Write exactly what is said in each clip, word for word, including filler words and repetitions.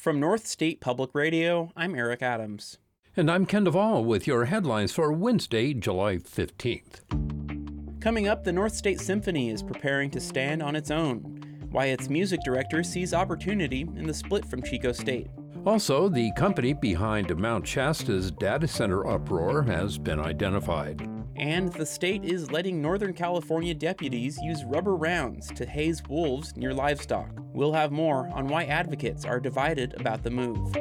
From North State Public Radio, I'm Eric Adams. And I'm Ken Duvall with your headlines for Wednesday, July fifteenth. Coming up, the North State Symphony is preparing to stand on its own. Why its music director sees opportunity in the split from Chico State. Also, the company behind Mount Shasta's data center uproar has been identified. And the state is letting Northern California deputies use rubber rounds to haze wolves near livestock. We'll have more on why advocates are divided about the move.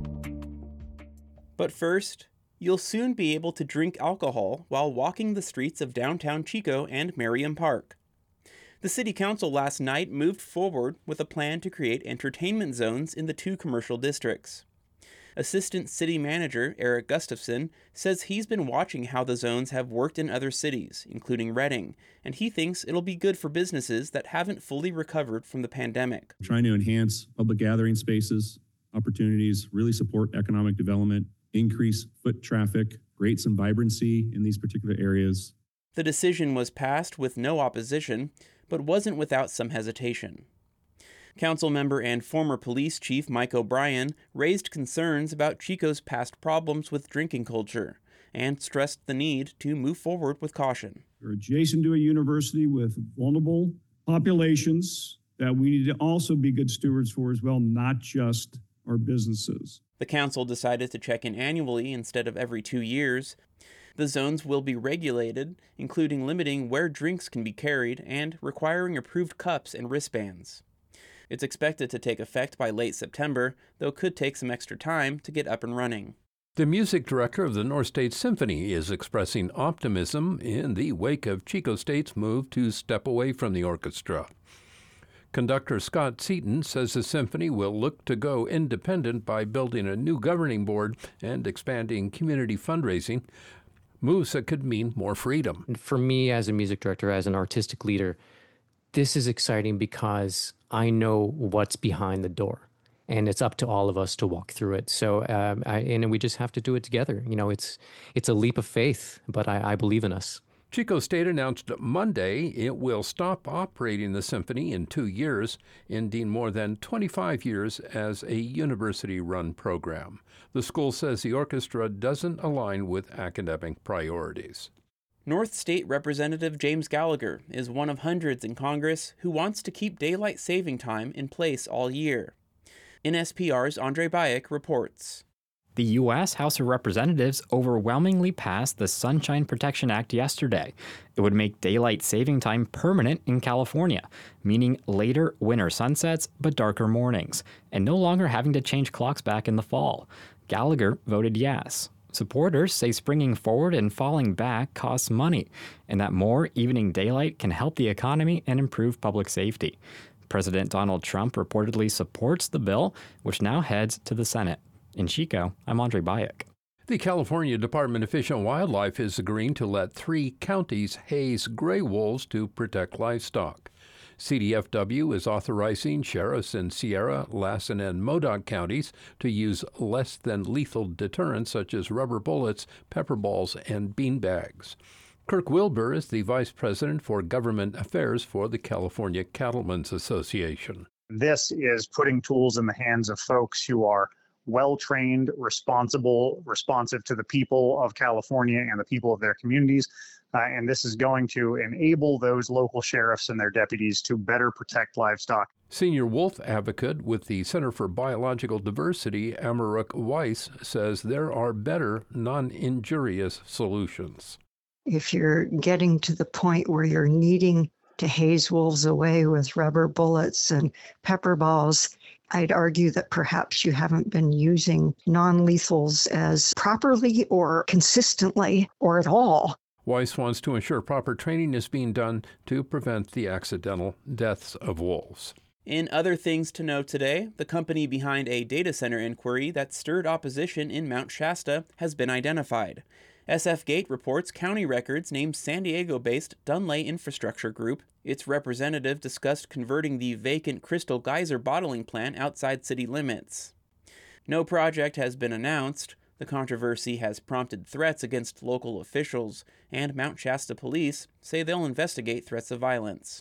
But first, you'll soon be able to drink alcohol while walking the streets of downtown Chico and Merriam Park. The City Council last night moved forward with a plan to create entertainment zones in the two commercial districts. Assistant City Manager Eric Gustafson says he's been watching how the zones have worked in other cities, including Redding, and he thinks it'll be good for businesses that haven't fully recovered from the pandemic. Trying to enhance public gathering spaces, opportunities, really support economic development, increase foot traffic, create some vibrancy in these particular areas. The decision was passed with no opposition, but wasn't without some hesitation. Council member and former police chief Mike O'Brien raised concerns about Chico's past problems with drinking culture and stressed the need to move forward with caution. We're adjacent to a university with vulnerable populations that we need to also be good stewards for as well, not just our businesses. The council decided to check in annually instead of every two years. The zones will be regulated, including limiting where drinks can be carried and requiring approved cups and wristbands. It's expected to take effect by late September, though could take some extra time to get up and running. The music director of the North State Symphony is expressing optimism in the wake of Chico State's move to step away from the orchestra. Conductor Scott Seaton says the symphony will look to go independent by building a new governing board and expanding community fundraising, moves that could mean more freedom. For me as a music director, as an artistic leader, this is exciting because I know what's behind the door, and it's up to all of us to walk through it. So, um, I, and we just have to do it together. You know, it's it's a leap of faith, but I, I believe in us. Chico State announced Monday it will stop operating the symphony in two years, ending more than twenty-five years as a university-run program. The school says the orchestra doesn't align with academic priorities. North State Representative James Gallagher is one of hundreds in Congress who wants to keep daylight saving time in place all year. N S P R's Andre Bayek reports. The U S House of Representatives overwhelmingly passed the Sunshine Protection Act yesterday. It would make daylight saving time permanent in California, meaning later winter sunsets but darker mornings, and no longer having to change clocks back in the fall. Gallagher voted yes. Supporters say springing forward and falling back costs money, and that more evening daylight can help the economy and improve public safety. President Donald Trump reportedly supports the bill, which now heads to the Senate. In Chico, I'm Andre Bayek. The California Department of Fish and Wildlife is agreeing to let three counties haze gray wolves to protect livestock. C D F W is authorizing sheriffs in Sierra, Lassen, and Modoc counties to use less than lethal deterrents such as rubber bullets, pepper balls, and beanbags. Kirk Wilbur is the Vice President for Government Affairs for the California Cattlemen's Association. This is putting tools in the hands of folks who are well-trained, responsible, responsive to the people of California and the people of their communities. Uh, and this is going to enable those local sheriffs and their deputies to better protect livestock. Senior wolf advocate with the Center for Biological Diversity, Amaruk Weiss, says there are better, non-injurious solutions. If you're getting to the point where you're needing to haze wolves away with rubber bullets and pepper balls, I'd argue that perhaps you haven't been using non-lethals as properly or consistently or at all. Weiss wants to ensure proper training is being done to prevent the accidental deaths of wolves. In other things to know today, the company behind a data center inquiry that stirred opposition in Mount Shasta has been identified. S F Gate reports county records named San Diego-based Dunlay Infrastructure Group. Its representative discussed converting the vacant Crystal Geyser bottling plant outside city limits. No project has been announced. The controversy has prompted threats against local officials, and Mount Shasta police say they'll investigate threats of violence.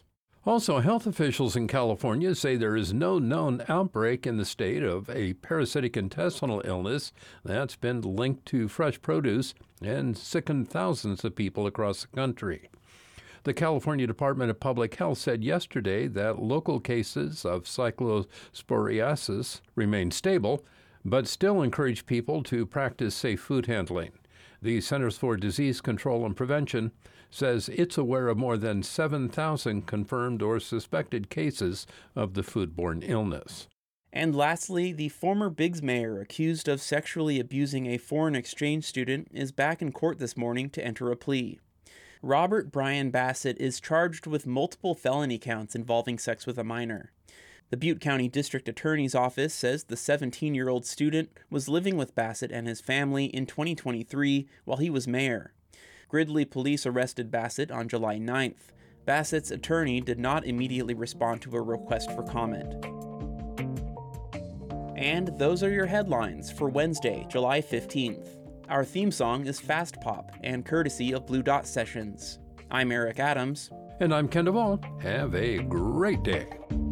Also, health officials in California say there is no known outbreak in the state of a parasitic intestinal illness that's been linked to fresh produce and sickened thousands of people across the country. The California Department of Public Health said yesterday that local cases of cyclosporiasis remain stable, but still encourage people to practice safe food handling. The Centers for Disease Control and Prevention says it's aware of more than seven thousand confirmed or suspected cases of the foodborne illness. And lastly, the former Biggs mayor accused of sexually abusing a foreign exchange student is back in court this morning to enter a plea. Robert Brian Bassett is charged with multiple felony counts involving sex with a minor. The Butte County District Attorney's Office says the seventeen-year-old student was living with Bassett and his family in twenty twenty-three while he was mayor. Gridley police arrested Bassett on July ninth. Bassett's attorney did not immediately respond to a request for comment. And those are your headlines for Wednesday, July fifteenth. Our theme song is Fast Pop and courtesy of Blue Dot Sessions. I'm Eric Adams. And I'm Ken Duvall. Have a great day.